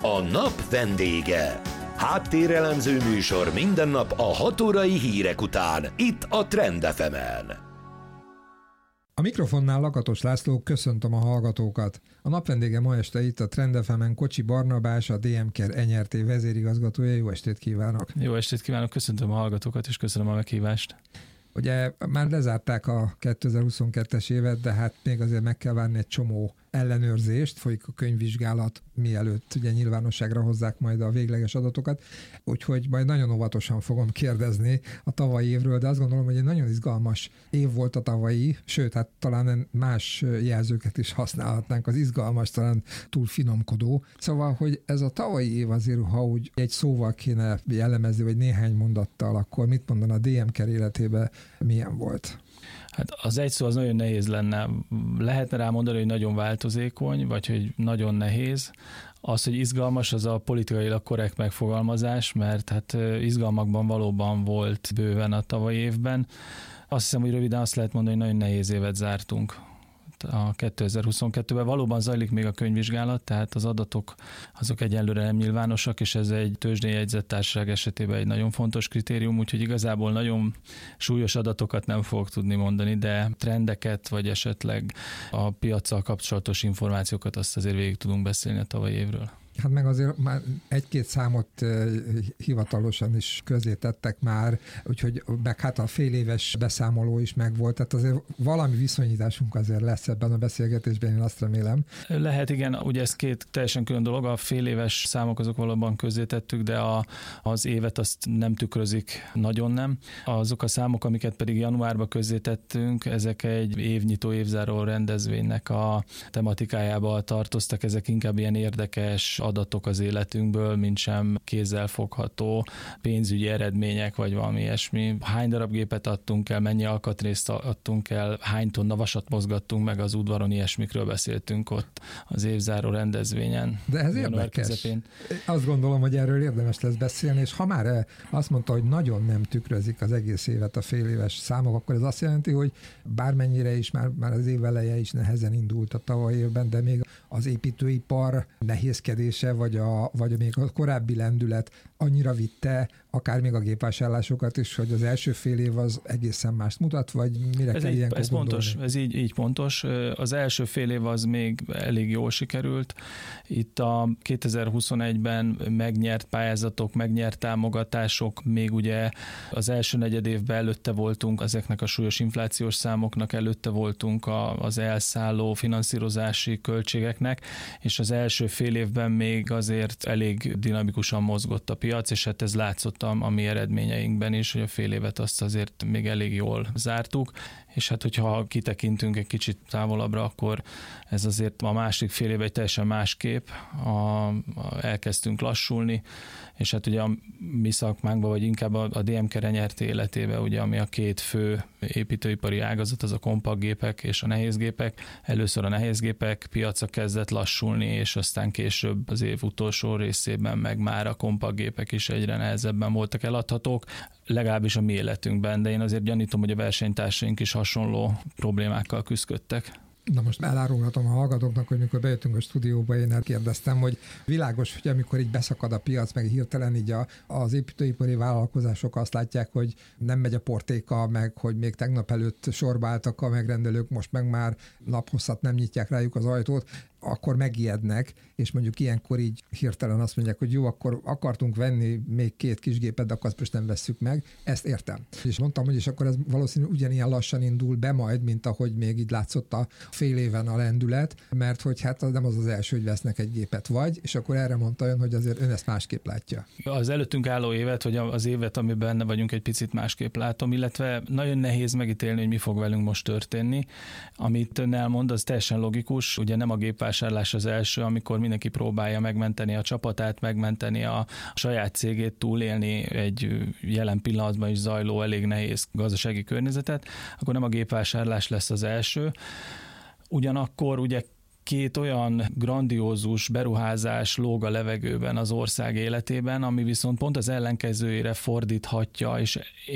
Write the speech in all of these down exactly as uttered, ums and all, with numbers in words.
A nap vendége. Háttérelemző műsor minden nap a hat órai hírek után, itt a Trend ef emen. A mikrofonnál Lakatos László, köszöntöm a hallgatókat. A nap vendége ma este itt a Trend ef emen Kocsi Barnabás, a dé em Care en er té vezérigazgatója. Jó estét kívánok! Jó estét kívánok, köszöntöm a hallgatókat, és köszönöm a meghívást. Ugye már lezárták a kétezer-huszonkettes évet, de hát még azért meg kell várni egy csomó ellenőrzést, folyik a könyvvizsgálat, mielőtt ugye nyilvánosságra hozzák majd a végleges adatokat, úgyhogy majd nagyon óvatosan fogom kérdezni a tavalyi évről, de azt gondolom, hogy egy nagyon izgalmas év volt a tavalyi, sőt, hát talán más jelzőket is használhatnánk, az izgalmas, talán túl finomkodó. Szóval, hogy ez a tavalyi év azért, ha úgy egy szóval kéne jellemezni, vagy néhány mondattal, akkor mit mondana a dé em Care életében, milyen volt? Hát az egy szó az nagyon nehéz lenne. Lehetne rá mondani, hogy nagyon változékony, vagy hogy nagyon nehéz. Az, hogy izgalmas, az a politikailag korrekt megfogalmazás, mert hát izgalmakban valóban volt bőven a tavalyi évben. Azt hiszem, hogy röviden azt lehet mondani, hogy nagyon nehéz évet zártunk a kétezer-huszonkettőben. Valóban zajlik még a könyvvizsgálat, tehát az adatok azok egyelőre nem nyilvánosak, és ez egy tőzsdén jegyzett társaság esetében egy nagyon fontos kritérium, úgyhogy igazából nagyon súlyos adatokat nem fogok tudni mondani, de trendeket, vagy esetleg a piaccal kapcsolatos információkat azt azért végig tudunk beszélni a tavalyi évről. Hát meg azért már egy-két számot hivatalosan is közé tettek már, úgyhogy meg hát a fél éves beszámoló is megvolt, tehát azért valami viszonyításunk azért lesz ebben a beszélgetésben, én azt remélem. Lehet, igen, ugye ez két teljesen külön dolog, a fél éves számok azok valóban közé tettük, de a, az évet azt nem tükrözik, nagyon nem. Azok a számok, amiket pedig januárban közé tettünk, ezek egy évnyitó, évzáró rendezvénynek a tematikájába tartoztak, ezek inkább ilyen érdekes adatok az életünkből, mint sem kézzelfogható pénzügyi eredmények, vagy valami ilyesmi. Hány darab gépet adtunk el, mennyi alkatrészt adtunk el, hány tonna vasat mozgattunk meg az udvaron, ilyesmikről beszéltünk ott az évzáró rendezvényen. De ez érdekes. Közepén. Azt gondolom, hogy erről érdemes lesz beszélni, és ha már azt mondta, hogy nagyon nem tükrözik az egész évet a fél éves számok, akkor ez azt jelenti, hogy bármennyire is már, már az év eleje is nehezen indult a tavalyi évben, de még az építőipar nehézkedés vagy, a, vagy még a korábbi lendület annyira vitte, akár még a gépvásárlásokat is, hogy az első fél év az egészen mást mutat, vagy mire ez kell így, ilyenkor ez gondolni? pontos, ez így, így pontos. Az első fél év az még elég jól sikerült. Itt a kétezer-huszonegyben megnyert pályázatok, megnyert támogatások, még ugye az első negyed évben előtte voltunk ezeknek a súlyos inflációs számoknak, előtte voltunk a, az elszálló finanszírozási költségeknek, és az első fél évben még azért elég dinamikusan mozgott a piac, és hát ez látszott a, a mi eredményeinkben is, hogy a fél évet azt azért még elég jól zártuk, és hát hogyha kitekintünk egy kicsit távolabbra, akkor ez azért a másik fél év egy teljesen más kép, a, a, elkezdtünk lassulni, és hát ugye a mi szakmánkban, vagy inkább a, a dé em Care en er té életében, ugye, ami a két fő építőipari ágazat, az a kompaktgépek és a nehézgépek. Először a nehézgépek piaca kezdett lassulni, és aztán később az év utolsó részében meg már a kompaktgépek is egyre nehezebben voltak eladhatók, legalábbis a mi életünkben, de én azért gyanítom, hogy a versenytársaink is hasonló problémákkal küzdöttek. Na most elárulhatom a hallgatóknak, hogy mikor bejöttünk a stúdióba, én kérdeztem, hogy világos, hogy amikor így beszakad a piac, meg hirtelen így a, az építőipari vállalkozások azt látják, hogy nem megy a portéka, meg hogy még tegnap előtt sorba álltak a megrendelők, most meg már naphosszat nem nyitják rájuk az ajtót, akkor megijednek, és mondjuk ilyenkor így hirtelen azt mondják, hogy jó, akkor akartunk venni még két kis gépet, de akkor azt most nem vesszük meg. Ezt értem. És mondtam, hogy és akkor ez valószínűleg ugyanilyen lassan indul be majd, mint ahogy még így látszott a fél éven a lendület, mert hogy hát az nem az az első, hogy vesznek egy gépet vagy, és akkor erre mondta ön, hogy azért ön ezt másképp látja. Az előttünk álló évet, vagy az évet, amiben benne vagyunk, egy picit másképp látom, illetve nagyon nehéz megítélni, hogy mi fog velünk most történni. Amit ön elmond, az teljesen logikus, ugye nem a gépvásárlás az első, amikor mindenki próbálja megmenteni a csapatát, megmenteni a saját cégét, túlélni egy jelen pillanatban is zajló, elég nehéz gazdasági környezetet, akkor nem a gépvásárlás lesz az első. Ugyanakkor ugye két olyan grandiózus beruházás lóg a levegőben az ország életében, ami viszont pont az ellenkezőjére fordíthatja, és én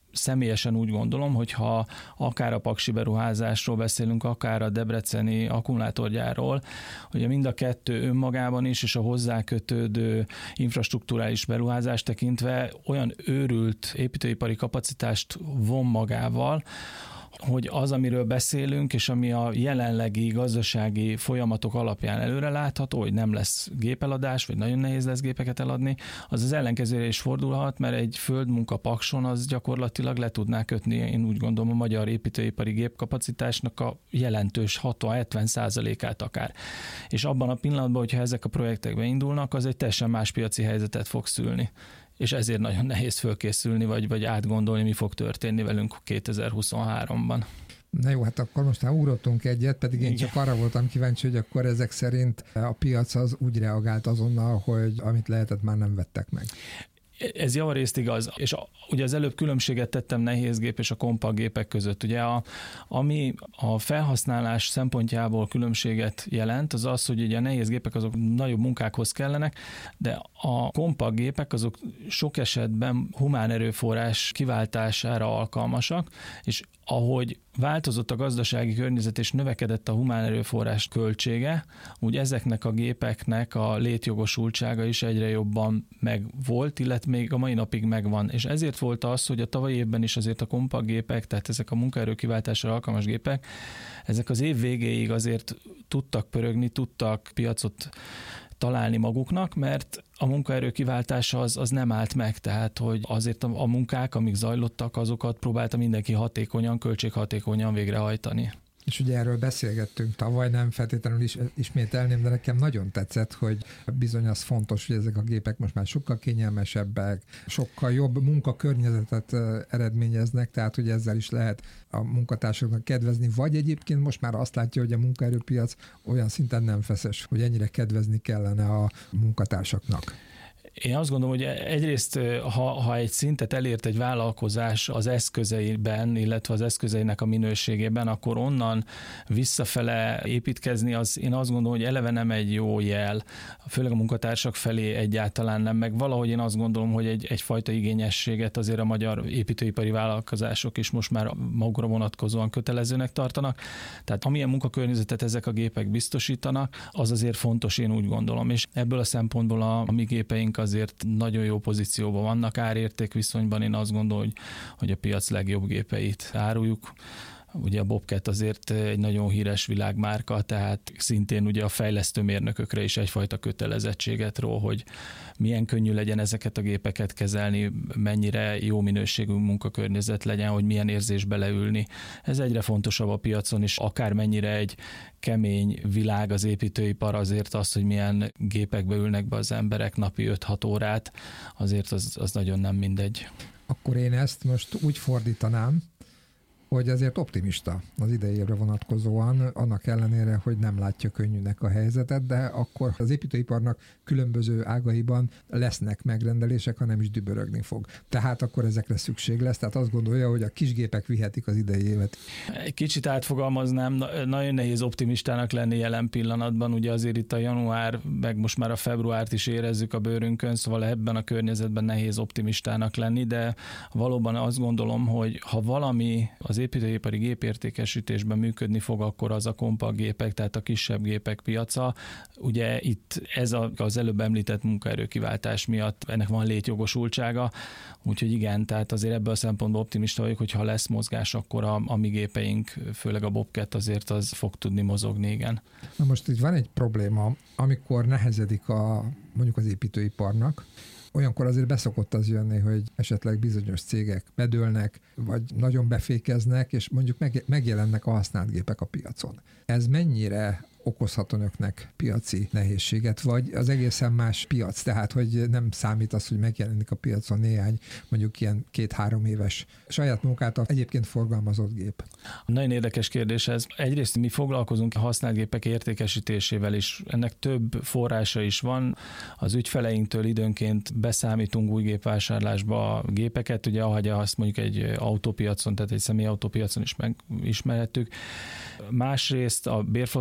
személyesen úgy gondolom, hogy ha akár a paksi beruházásról beszélünk, akár a debreceni akkumulátorgyárról, ugye mind a kettő önmagában is, és a hozzá kötődő infrastrukturális beruházást tekintve olyan őrült építőipari kapacitást von magával, hogy az, amiről beszélünk, és ami a jelenlegi gazdasági folyamatok alapján előre látható, hogy nem lesz gépeladás, vagy nagyon nehéz lesz gépeket eladni, az az ellenkezőre is fordulhat, mert egy földmunka Pakson az gyakorlatilag le tudná kötni, én úgy gondolom, a magyar építőipari gépkapacitásnak a jelentős hatvan-hetven százalékát akár. És abban a pillanatban, hogyha ezek a projektek beindulnak, az egy teljesen más piaci helyzetet fog szülni. És ezért nagyon nehéz fölkészülni, vagy, vagy átgondolni, mi fog történni velünk kétezer-huszonháromban. Na jó, hát akkor most már ugrottunk egyet, pedig én csak arra voltam kíváncsi, hogy akkor ezek szerint a piac az úgy reagált azonnal, hogy amit lehetett, már nem vettek meg. Ez javarészt igaz, és a, ugye az előbb különbséget tettem nehézgép és a kompakt gépek között. Ugye a, ami a felhasználás szempontjából különbséget jelent, az az, hogy ugye a nehézgépek azok nagyobb munkákhoz kellenek, de a kompakt gépek azok sok esetben humán erőforrás kiváltására alkalmasak, és ahogy változott a gazdasági környezet és növekedett a humán erőforrás költsége, úgy ezeknek a gépeknek a létjogosultsága is egyre jobban megvolt, illetve még a mai napig megvan. És ezért volt az, hogy a tavalyi évben is azért a kompakt gépek, tehát ezek a munkaerő kiváltásra alkalmas gépek, ezek az év végéig azért tudtak pörögni, tudtak piacot találni maguknak, mert a munkaerő kiváltása az, az nem állt meg, tehát hogy azért a, a munkák, amik zajlottak, azokat próbálta mindenki hatékonyan, költséghatékonyan végrehajtani. És ugye erről beszélgettünk tavaly, nem feltétlenül is ismételném, de nekem nagyon tetszett, hogy bizony az fontos, hogy ezek a gépek most már sokkal kényelmesebbek, sokkal jobb munkakörnyezetet eredményeznek, tehát hogy ezzel is lehet a munkatársaknak kedvezni, vagy egyébként most már azt látja, hogy a munkaerőpiac olyan szinten nem feszes, hogy ennyire kedvezni kellene a munkatársaknak. Én azt gondolom, hogy egyrészt, ha, ha egy szintet elért egy vállalkozás az eszközeiben, illetve az eszközeinek a minőségében, akkor onnan visszafele építkezni, az én azt gondolom, hogy eleve nem egy jó jel, főleg a munkatársak felé egyáltalán nem, meg valahogy én azt gondolom, hogy egy, egyfajta igényességet azért a magyar építőipari vállalkozások is most már magukra vonatkozóan kötelezőnek tartanak. Tehát amilyen munkakörnyezetet ezek a gépek biztosítanak, az azért fontos, én úgy gondolom. És ebből a szempontból a, a mi gépeink azért nagyon jó pozícióban vannak, árérték viszonyban, én azt gondolom, hogy, hogy a piac legjobb gépeit áruljuk. Ugye a Bobcat azért egy nagyon híres világmárka, tehát szintén ugye a fejlesztő mérnökökre is egyfajta kötelezettséget ró, hogy milyen könnyű legyen ezeket a gépeket kezelni, mennyire jó minőségű munkakörnyezet legyen, hogy milyen érzés beleülni. Ez egyre fontosabb a piacon, és akármennyire egy kemény világ az építőipar, azért az, hogy milyen gépekbe ülnek be az emberek napi öt-hat órát, azért az, az nagyon nem mindegy. Akkor én ezt most úgy fordítanám, hogy azért optimista az idei évre vonatkozóan, annak ellenére, hogy nem látja könnyűnek a helyzetet, de akkor az építőiparnak különböző ágaiban lesznek megrendelések, ha nem is dübörögni fog. Tehát akkor ezekre szükség lesz, tehát azt gondolja, hogy a kisgépek vihetik az idei évet. Egy kicsit átfogalmaznám, nagyon nehéz optimistának lenni jelen pillanatban, ugye azért itt a január, meg most már a februárt is érezzük a bőrünkön, szóval ebben a környezetben nehéz optimistának lenni, de valóban azt gondolom, hogy ha valami az az építőipari gépértékesítésben működni fog, akkor az a kompakt gépek, tehát a kisebb gépek piaca. Ugye itt ez a, az előbb említett munkaerőkiváltás miatt ennek van létjogosultsága, úgyhogy igen, tehát azért ebből a szempontból optimista vagyok, hogy ha lesz mozgás, akkor a, a mi gépeink, főleg a Bobcat azért az fog tudni mozogni, igen. Na most itt van egy probléma, amikor nehezedik a, mondjuk az építőiparnak, olyankor azért beszokott az jönni, hogy esetleg bizonyos cégek bedőlnek, vagy nagyon befékeznek, és mondjuk megjelennek a használt gépek a piacon. Ez mennyire okozhat önöknek piaci nehézséget, vagy az egészen más piac, tehát hogy nem számít az, hogy megjelenik a piacon néhány, mondjuk ilyen két-három éves saját munkát egyébként forgalmazott gép? Nagyon érdekes kérdés ez. Egyrészt mi foglalkozunk a használt gépek értékesítésével is. Ennek több forrása is van. Az ügyfeleinktől időnként beszámítunk új gépvásárlásba a gépeket, ugye ahogy azt mondjuk egy autópiacon, tehát egy személyautópiacon is megismerhettük. Másrészt a bérflottánkat is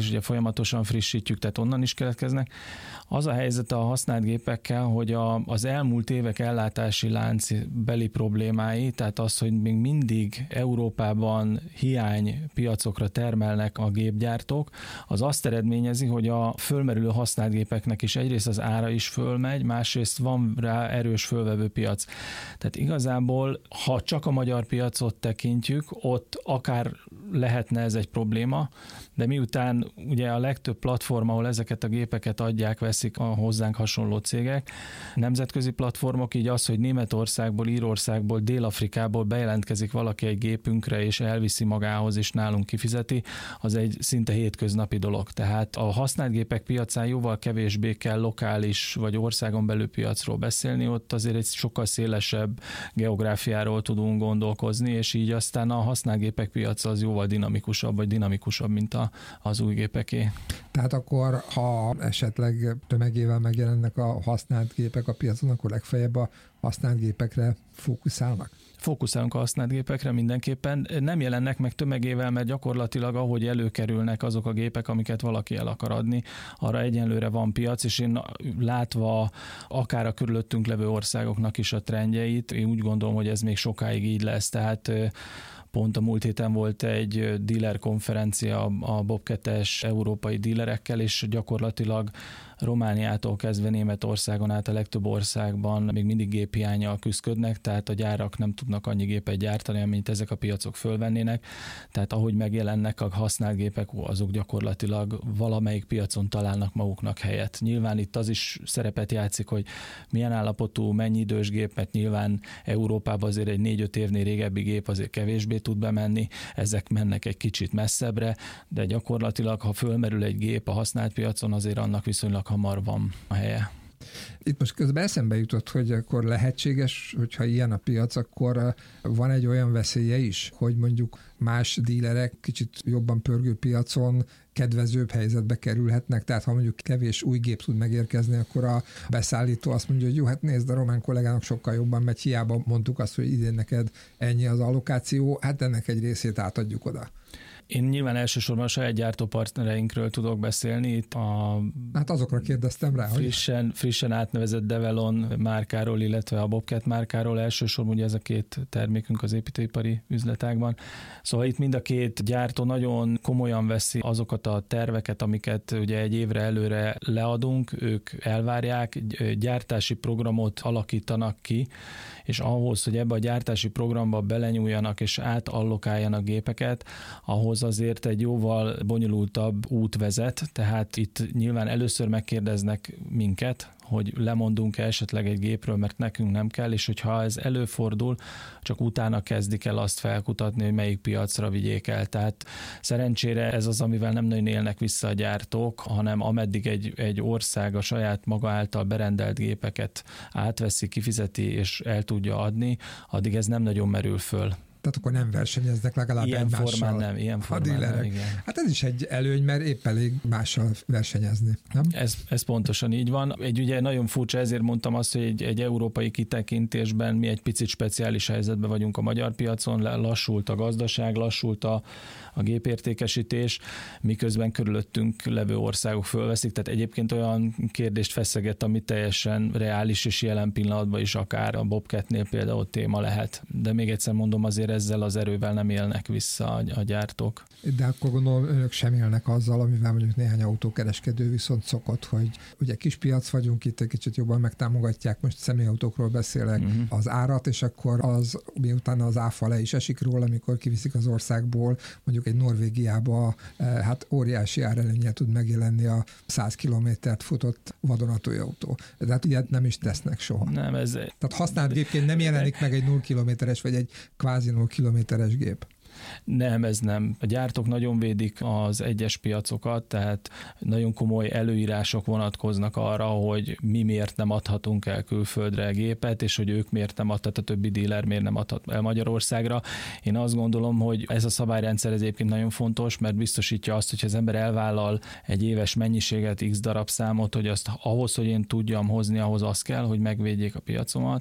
is ugye folyamatosan frissítjük, tehát onnan is keletkeznek. Az a helyzet a használt gépekkel, hogy a, az elmúlt évek ellátási lánc beli problémái, tehát az, hogy még mindig Európában hiány piacokra termelnek a gépgyártók, az azt eredményezi, hogy a fölmerülő használt gépeknek is egyrészt az ára is fölmegy, másrészt van rá erős fölvevő piac. Tehát igazából, ha csak a magyar piacot tekintjük, ott akár lehetne ez egy probléma, de miután ugye a legtöbb platform, ahol ezeket a gépeket adják, veszik a hozzánk hasonló cégek, nemzetközi platformok, így az, hogy Németországból, Írországból, Dél-Afrikából bejelentkezik valaki egy gépünkre, és elviszi magához, és nálunk kifizeti, az egy szinte hétköznapi dolog. Tehát a használt gépek piacán jóval kevésbé kell lokális vagy országon belül piacról beszélni, ott azért egy sokkal szélesebb geográfiáról tudunk gondolkozni, és így aztán a használt gépek piaca az jóval dinamikusabb, vagy dinamikusabb, mint a, az új gépeké. Tehát akkor, ha esetleg tömegével megjelennek a használt gépek a piacon, akkor legfeljebb a használt gépekre fókuszálnak? Fókuszálunk a használt gépekre mindenképpen. Nem jelennek meg tömegével, mert gyakorlatilag ahogy előkerülnek azok a gépek, amiket valaki el akar adni, arra egyenlőre van piac, és én látva akár a körülöttünk levő országoknak is a trendjeit, én úgy gondolom, hogy ez még sokáig így lesz. Tehát pont a múlt héten volt egy dealer konferencia a Bobcat-es európai dílerekkel, és gyakorlatilag Romániától kezdve Németországon át a legtöbb országban még mindig géphiánnyal küzdködnek, tehát a gyárak nem tudnak annyi gépet gyártani, amint ezek a piacok fölvennének. Tehát ahogy megjelennek a használt gépek, azok gyakorlatilag valamelyik piacon találnak maguknak helyet. Nyilván itt az is szerepet játszik, hogy milyen állapotú, mennyi idős gép, mert nyilván Európában azért egy négy-öt évnél régebbi gép azért kevésbé tud bemenni, ezek mennek egy kicsit messzebbre, de gyakorlatilag, ha fölmerül egy gép a használt piacon, azért annak viszonylag hamar van a helye. Itt most közben eszembe jutott, hogy akkor lehetséges, hogyha ilyen a piac, akkor van egy olyan veszélye is, hogy mondjuk más dílerek kicsit jobban pörgő piacon kedvezőbb helyzetbe kerülhetnek, tehát ha mondjuk kevés új gép tud megérkezni, akkor a beszállító azt mondja, hogy jó, hát nézd, a román kollégának sokkal jobban megy, hiába mondtuk azt, hogy idén neked ennyi az allokáció, hát ennek egy részét átadjuk oda. Én nyilván elsősorban a saját gyártópartnereinkről tudok beszélni. Itt a hát azokra kérdeztem rá, frissen, hogy... frissen átnevezett Develon márkáról, illetve a Bobcat márkáról elsősorban ugye ez a két termékünk az építőipari üzletágban. Szóval itt mind a két gyártó nagyon komolyan veszi azokat a terveket, amiket ugye egy évre előre leadunk, ők elvárják, gyártási programot alakítanak ki, és ahhoz, hogy ebbe a gyártási programba belenyúljanak és átallokáljanak gépeket, ahhoz azért egy jóval bonyolultabb út vezet, tehát itt nyilván először megkérdeznek minket, hogy lemondunk-e esetleg egy gépről, mert nekünk nem kell, és hogyha ez előfordul, csak utána kezdik el azt felkutatni, hogy melyik piacra vigyék el. Tehát szerencsére ez az, amivel nem nagyon élnek vissza a gyártók, hanem ameddig egy, egy ország a saját maga által berendelt gépeket átveszi, kifizeti és el tudja adni, addig ez nem nagyon merül föl. Tehát akkor nem versenyeznek legalább ilyen egymással. Formán nem, ilyen formán nem, igen. Hát ez is egy előny, mert épp elég mással versenyezni, nem? Ez, ez pontosan így van. Egy ugye nagyon furcsa, ezért mondtam azt, hogy egy, egy európai kitekintésben mi egy picit speciális helyzetben vagyunk a magyar piacon, lassult a gazdaság, lassult a, a gépértékesítés, miközben körülöttünk levő országok fölveszik, tehát egyébként olyan kérdést feszeget, ami teljesen reális és jelen pillanatban is akár a Bobcatnél például téma lehet. De még egyszer mondom, azért ezzel az erővel nem élnek vissza a, a gyártók. De akkor gondolom, önök sem élnek azzal, amivel mondjuk néhány autókereskedő viszont szokott, hogy ugye kis piac vagyunk, itt egy kicsit jobban megtámogatják, most személyautókról beszélek, uh-huh. az árat, és akkor az, miután az áfa le is esik róla, amikor kiviszik az országból, mondjuk egy Norvégiába, hát óriási árelőnnyel tud megjelenni a száz kilométert futott vadonatúj autó. De hát ugye nem is tesznek soha. Nem, ez... Tehát használt gépként nem jelenik meg egy nulla kilométeres, vagy egy kvázi nulla kilométeres gép. Nem, ez nem. A gyártók nagyon védik az egyes piacokat, tehát nagyon komoly előírások vonatkoznak arra, hogy mi miért nem adhatunk el külföldre gépet, és hogy ők miért nem adhat, a többi díler miért nem adhat el Magyarországra. Én azt gondolom, hogy ez a szabályrendszer ez egyébként nagyon fontos, mert biztosítja azt, hogy az ember elvállal egy éves mennyiséget, x darab számot, hogy azt ahhoz, hogy én tudjam hozni, ahhoz az kell, hogy megvédjék a piacomat.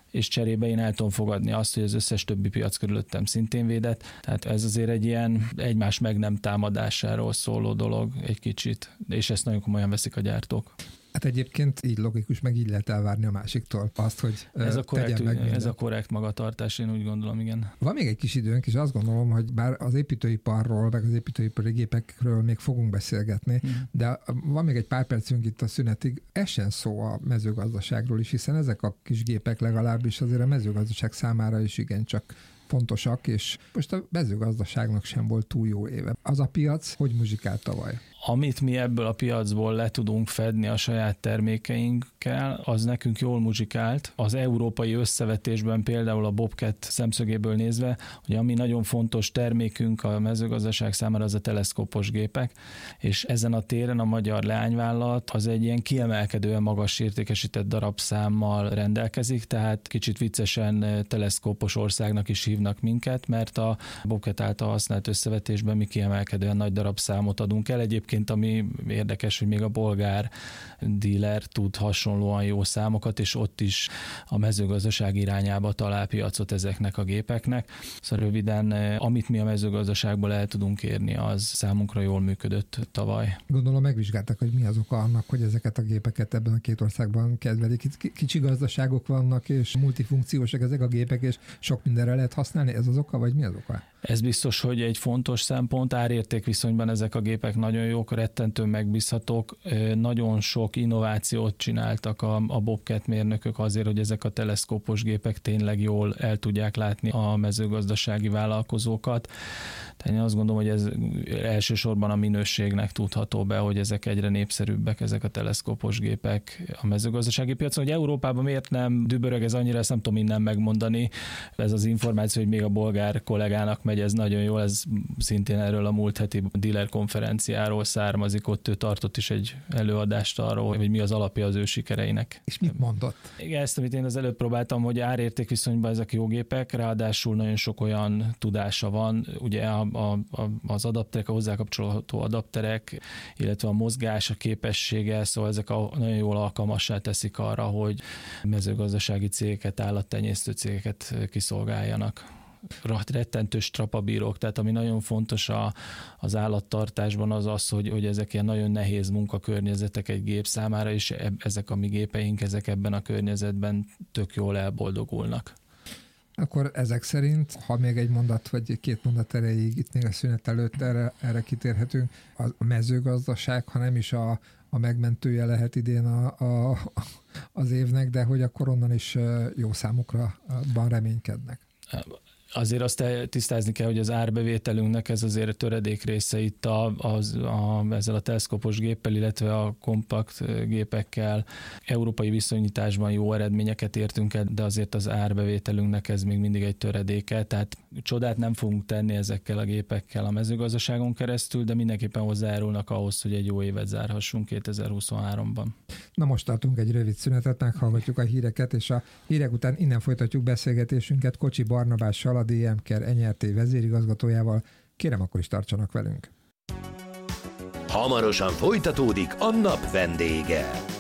és cserébe én el tudom fogadni azt, hogy az összes többi piac körülöttem szintén védett. Tehát ez azért egy ilyen egymás meg nem támadásáról szóló dolog egy kicsit, és ezt nagyon komolyan veszik a gyártók. Hát egyébként így logikus, meg így lehet elvárni a másiktól azt, hogy ez a korrekt, tegyen meg mindent. Ez a korrekt magatartás, én úgy gondolom, igen. Van még egy kis időnk, és azt gondolom, hogy bár az építőiparról, meg az építőipari gépekről még fogunk beszélgetni, hmm. de van még egy pár percünk itt a szünetig, essen szó a mezőgazdaságról is, hiszen ezek a kis gépek legalábbis azért a mezőgazdaság számára is igencsak fontosak, és most a mezőgazdaságnak sem volt túl jó éve. Az a piac hogy muzsikált tavaly? Amit mi ebből a piacból le tudunk fedni a saját termékeinkkel, az nekünk jól muzsikált. Az európai összevetésben például a Bobcat szemszögéből nézve, hogy ami nagyon fontos termékünk a mezőgazdaság számára, az a teleszkópos gépek, és ezen a téren a magyar leányvállalat az egy ilyen kiemelkedően magas értékesített darabszámmal rendelkezik, tehát kicsit viccesen teleszkópos országnak is hívnak minket, mert a Bobcat által használt összevetésben mi kiemelkedően nagy darabszámot adunk el. Egyébként ami érdekes, hogy még a bolgár díler tud hasonlóan jó számokat, és ott is a mezőgazdaság irányába talál piacot ezeknek a gépeknek. Szóval röviden, amit mi a mezőgazdaságból el tudunk érni, az számunkra jól működött tavaly. Gondolom megvizsgálták, hogy mi az oka annak, hogy ezeket a gépeket ebben a két országban kedvelik. Itt kicsi gazdaságok vannak, és multifunkciósak ezek a gépek, és sok mindenre lehet használni. Ez az oka, vagy mi az oka? Ez biztos, hogy egy fontos szempont. Árérték viszonyban ezek a gépek nagyon jók, rettentő megbízhatók. Nagyon sok innovációt csináltak a, a Bobcat mérnökök azért, hogy ezek a teleszkópos gépek tényleg jól el tudják látni a mezőgazdasági vállalkozókat. Tehát én azt gondolom, hogy ez elsősorban a minőségnek tudható be, hogy ezek egyre népszerűbbek, ezek a teleszkópos gépek a mezőgazdasági piacon. Hogy Európában miért nem dübörög ez annyira, ezt nem tudom innen megmondani. Ez az információ, hogy még a bolgár kollégának megy, ez nagyon jó, ez szintén erről a múlt heti dealer konferenciáról származik, ott ő tartott is egy előadást arról, hogy mi az alapja az ő sikereinek. És mit mondott? Igen, ezt, amit én az előbb próbáltam, hogy árérték viszonyban ezek jó gépek, ráadásul nagyon sok olyan tudása van, ugye a, a, a, az adapterek, a hozzákapcsolható adapterek, illetve a mozgás, a képessége, szóval ezek a, nagyon jól alkalmassá teszik arra, hogy mezőgazdasági cégeket, állattenyésztő cégeket kiszolgáljanak. Rettentő strapabírók, tehát ami nagyon fontos a, az állattartásban az az, hogy, hogy ezek ilyen nagyon nehéz munkakörnyezetek egy gép számára, és eb, ezek a mi gépeink, ezek ebben a környezetben tök jól elboldogulnak. Akkor ezek szerint, ha még egy mondat, vagy két mondat erejéig, itt még a szünet előtt erre, erre kitérhetünk, a mezőgazdaság, ha nem is a, a megmentője lehet idén a, a, az évnek, de hogy akkor onnan is jó számukra reménykednek. Azért azt tisztázni kell, hogy az árbevételünknek ez azért töredék része itt a, az, a, ezzel a teleszkópos géppel, illetve a kompakt gépekkel. Európai viszonyításban jó eredményeket értünk el, de azért az árbevételünknek ez még mindig egy töredéke. Tehát csodát nem fogunk tenni ezekkel a gépekkel a mezőgazdaságon keresztül, de mindenképpen hozzájárulnak ahhoz, hogy egy jó évet zárhassunk kétezer-huszonháromban. Na most tartunk egy rövid szünetet, meghallgatjuk a híreket, és a hírek után innen folytatjuk beszélgetésünket Kocsi Barnabással, a dé em Care en er té vezérigazgatójával. Kérem, akkor is tartsanak velünk. Hamarosan folytatódik a nap vendége.